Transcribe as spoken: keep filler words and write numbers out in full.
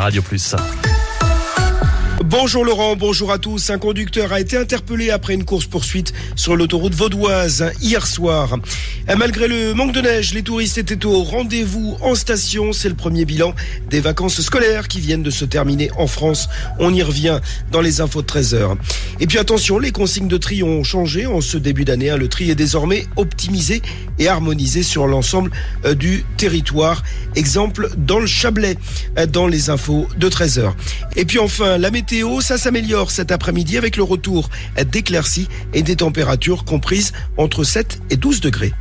Radio Plus. Bonjour Laurent, bonjour à tous. Un conducteur a été interpellé après une course-poursuite sur l'autoroute vaudoise hier soir. Malgré le manque de neige, les touristes étaient au rendez-vous en station. C'est le premier bilan des vacances scolaires qui viennent de se terminer en France. On y revient dans les infos de treize heures. Et puis attention, les consignes de tri ont changé en ce début d'année. Le tri est désormais optimisé et harmonisé sur l'ensemble du territoire. Exemple dans le Chablais, dans les infos de treize heures. Et puis enfin, la météo. Ça s'améliore cet après-midi avec le retour d'éclaircies et des températures comprises entre sept et douze degrés.